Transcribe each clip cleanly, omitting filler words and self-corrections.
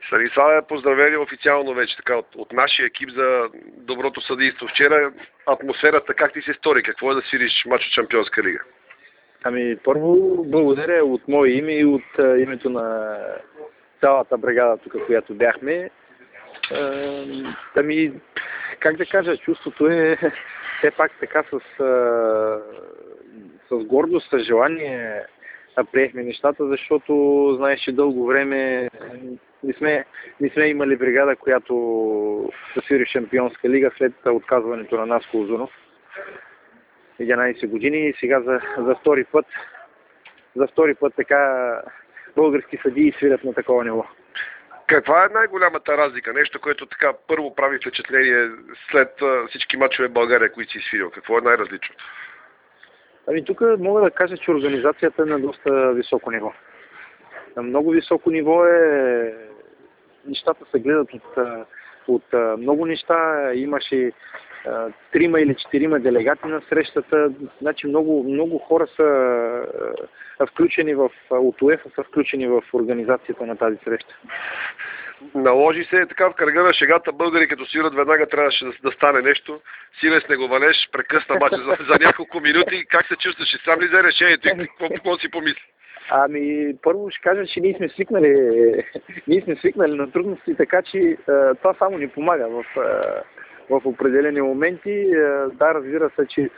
Станиславе, поздравление официално вече така от нашия екип за доброто съдийство. Вчера атмосферата как ти се стори? Какво е да свириш мач от Шампионска лига? Ами, първо благодаря от мое име и от името на цялата бригада тук, която бяхме. Ами, как да кажа, чувството е все пак така с гордост, с желание приехме нещата, защото знаеш, че дълго време не сме имали бригада, която да свири в Шампионска лига след отказването на Наско Узунов. 11 години и сега за втори път така български съдии свирят на такова ниво. Каква е най-голямата разлика? Нещо, което така първо прави впечатление след всички мачове в България, които си свирил. Какво е най-различното? Ами тук мога да кажа, че организацията е на доста високо ниво. На много високо ниво е... Нещата се гледат от много неща. Имаше 3 или 4 делегати на срещата. Значи много хора са включени от УЕФА, са включени в организацията на тази среща. Наложи се така в кръга на шегата, българи като свират веднага трябваше да стане нещо. Силен снеговалеж, прекъсна мача за няколко минути. Как се чувстваш? Сам ли за решението и какво си помисли? Ами, първо ще кажа, че ние сме свикнали на трудности, така че това само ни помага в определени моменти. Да, разбира се, че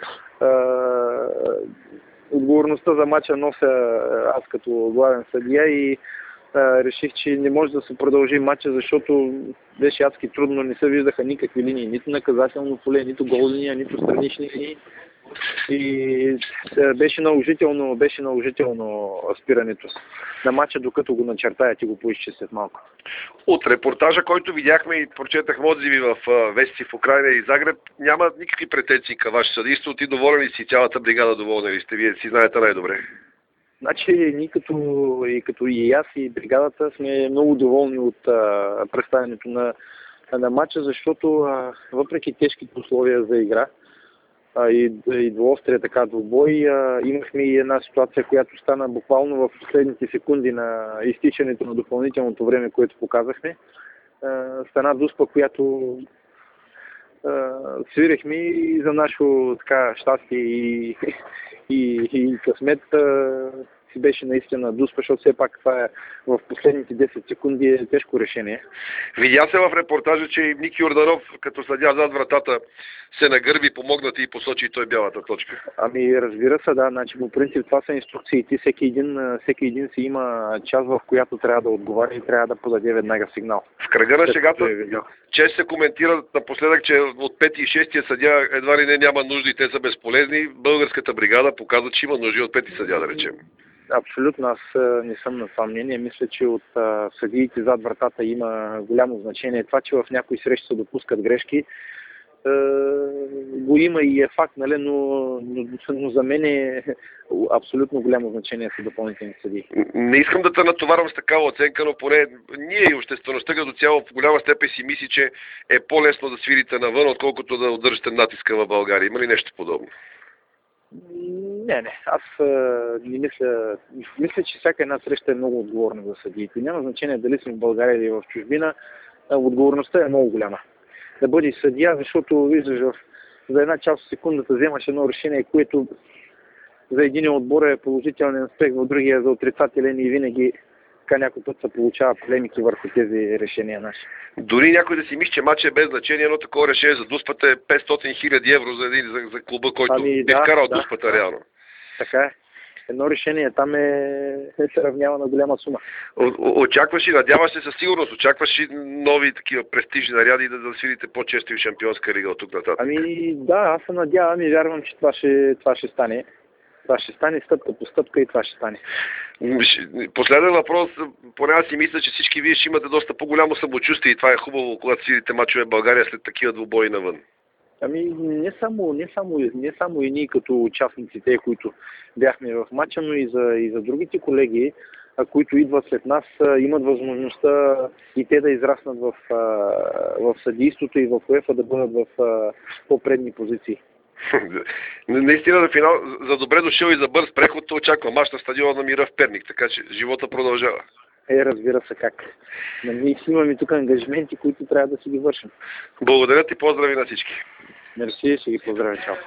отговорността за мача нося аз като главен съдия и реших, че не може да се продължи матча, защото беше адски трудно, не се виждаха никакви линии, нито наказателно поле, нито гол линия, нито странични линии. И беше наложително спирането на матча, докато го начертаят и го поизче след малко. От репортажа, който видяхме и прочетахме отзиви в вести в Украйна и Загреб, няма никакви претенции към ваше съдийство. Ти доволен ли си, цялата бригада доволна ли сте? Вие си знаете най-добре. Значи, ние като и аз и бригадата сме много доволни от представянето на матча, защото въпреки тежките условия за игра и двуострия така двубой, имахме и една ситуация, която стана буквално в последните секунди на изтичането на допълнителното време, което показахме. Стана дуспа, която свирехме и за нашо така щастие и късмет си беше наистина дуспа, защото все пак това е в последните 10 секунди е тежко решение. Видя се в репортажа, че Ники Йорданов, като следя зад вратата, се нагърби, помогна ти и посочи той бялата точка. Ами разбира се, да, значи по принцип това са инструкциите. Всеки един си има час, в която трябва да отговаря и трябва да подаде веднага сигнал. В кръга на шегата често се коментира напоследък, че от 5 и 6 съдия едва ли не няма нужди и те са безполезни. Българската бригада показва, че има нужди от 5 съдия, да речем. Абсолютно, аз не съм на това мнение. Мисля, че от съдиите зад вратата има голямо значение. Това, че в някои срещи се допускат грешки, го има и е факт, нали? но за мен е абсолютно голямо значение са допълнителни съдии. Не искам да те натоварвам с такава оценка, но поне ние и обществеността като цяло в голяма степен си мисли, че е по-лесно да свирите навън, отколкото да удържате натиска в България. Има ли нещо подобно? Не. Аз не мисля. Мисля, че всяка една среща е много отговорна за съдиите. Няма значение дали сме в България или в чужбина. Отговорността е много голяма. Да бъдеш съдия, защото виждаш за една част от секундата вземаш едно решение, което за един отбор е положителен аспект, в другия е за отрицателен и винаги така някой път се получава полемики върху тези решения наши. Дори някой да си мисли, че матч е без значение, но такова решение за дуспата е 500 000 евро за клуба, който би вкарал дуспата реално. Така е. Едно решение там се равнява на голяма сума. Очакваш и надяваш се със сигурност, очакваш и нови такива престижни наряди да засилите по-често и в Шампионска лига от тук нататък. Ами да, аз се надявам и вярвам, че това ще стане. Това ще стане стъпка по стъпка и това ще стане. Последен въпрос, поне аз си мисля, че всички вие ще имате доста по-голямо самочувствие и това е хубаво, когато сидите мачове в България след такива двубои навън. Ами не само и ние като участниците, които бяхме в матча, но и за другите колеги, които идват след нас, имат възможността и те да израснат в съдийството и в УЕФА да бъдат в по-предни позиции. Наистина на финал, за добре дошъл и за бърз преход очаква мач на стадиона на Мира в Перник, така че живота продължава. Разбира се как. Ние си имаме тук ангажименти, които трябва да си ги вършим. Благодаря ти, поздрави на всички. Мерси, ще ги поздравя. Чао.